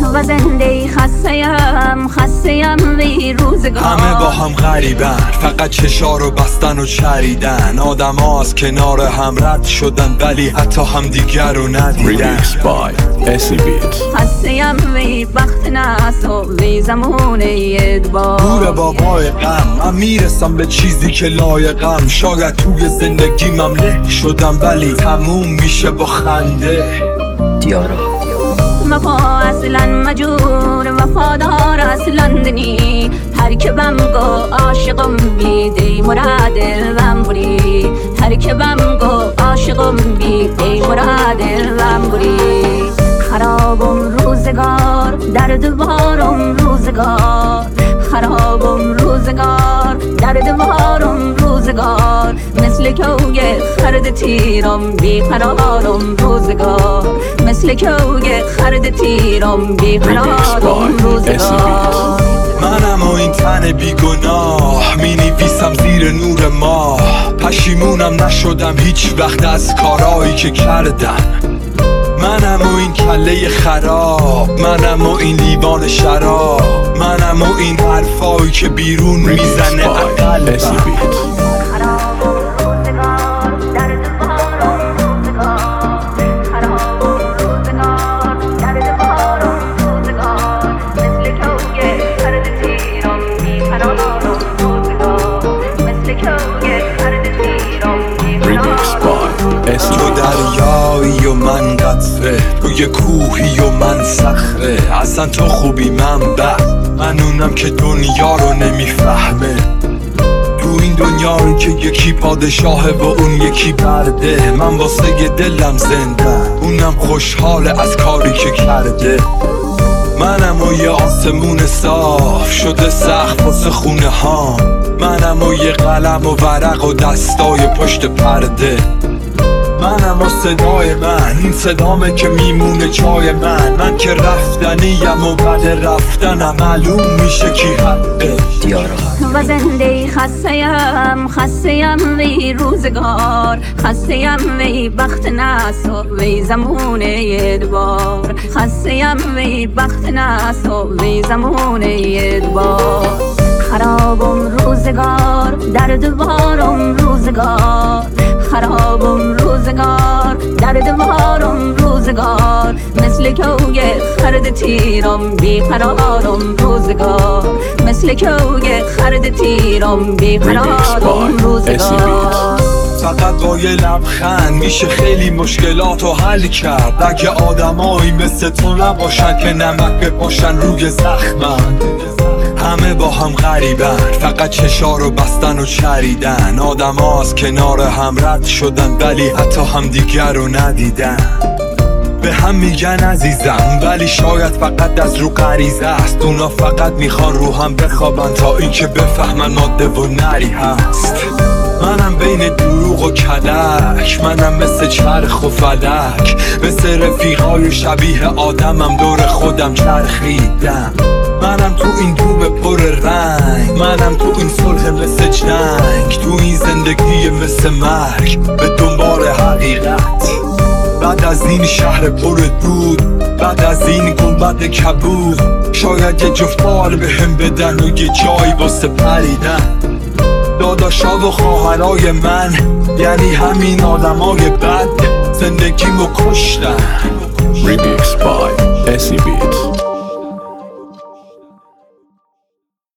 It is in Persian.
و زنده خسته‌ام وی روزگار. همه با هم غریبن، فقط چشا رو بستن و چریدن. آدم ها از کنار هم رد شدن ولی حتی هم دیگر رو ندیدن. خسته‌ام وی بخت ناس و وی زمان ادبار. گور بابای غم، من میرسم به چیزی که لایقم. شاید توی زندگیمم له شدم ولی تموم میشه با خنده. دیارا وفا اصلا مجور وفادار اصلا دنی. هر که بم گو عاشقم بیدی مراد وم بری. هر که بم گو عاشقم بیدی مراد وم بری. خرابم روزگار درد بارم روزگار. خرابم روزگار درد بارم روزگار. مثل کوگ خرد تیرم بیقرارم روزگار. مثل کوگ خرد تیرم بیقرارم روزگار. منم و این تن بیگناه می نویسم زیر نور ماه. پشیمونم نشدم هیچ وقت از کارهایی که کردم. منم و این کله خراب، منم و این لیوان شراب، منم و این حرفایی که بیرون میزنه عقل. تو دریایی و من قطره، تو یه کوهی و من صخره. اصلا تو خوبی من بد، من اونم که دنیا رو نمیفهمه. تو این دنیایی که یکی پادشاهه و اون یکی برده. من واسه دلم زنده، اونم خوشحاله از کاری که کرده. منم و یه آسمون صاف شده سقف واسه خونه ها. منم و یه قلم و ورق و دستای پشت پرده. منم و صدای من، این صدامه که میمونه جای من که رفتنیم و بعد رفتنم معلوم میشه کی حقه. دیارا و زنده خسته‌ام وی روزگار. خسته‌ام وی بخت ناس و وی زمان ادبار. خسته‌ام وی بخت ناس و وی زمان ادبار. خرابم روزگار درد بارم روزگار. خرابم روزگار درد بارم روزگار. مثل کوگ خرد تیرم بیقرارم روزگار. مثل کوگ خرد تیرم بیقرارم روزگار. فقط با یه لبخند میشه خیلی مشکلات رو حل کرد. اگه آدمایی مثل تو نباشن که نمک بپاشن روی زخمم. همه با هم غریبن، فقط چشا رو بستن و چریدن. آدم ها از کنار هم رد شدن ولی حتی هم دیگر رو ندیدن. به هم میگن عزیزم ولی شاید فقط از رو غریزه است. اونا فقط میخوان رو هم بخوابن تا اینکه بفهمن ماده و نری هست. منم بین دروغ و کلک، منم مثل چرخ و فلک. مثل رفیقای شبیه آدمم دور خودم چرخیدم. منم تو این دوم پر رنگ، منم تو این صلح مثل جنگ. تو این زندگی مثل مرگ به دنبال حقیقت. بعد از این شهر پر دود، بعد از این گنبد کبود، شاید یه جفت بال بهم بدن و یه جایی واسه پریدن. داداشا و خواهرای من یعنی همین آدمای بد زندگیمو کشتن.